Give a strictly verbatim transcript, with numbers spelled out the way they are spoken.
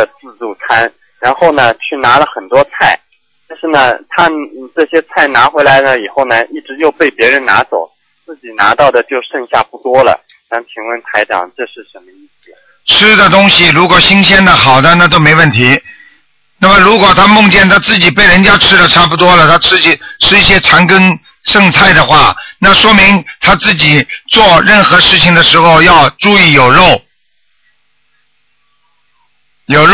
的自助餐，然后呢去拿了很多菜，但是呢他这些菜拿回来了以后呢，一直又被别人拿走，自己拿到的就剩下不多了。想请问台长，这是什么意思？ 吃的东西如果新鲜的好的那都没问题。那么如果他梦见他自己被人家吃的差不多了，他自己吃一些残羹剩菜的话，那说明他自己做任何事情的时候要注意有肉，有肉。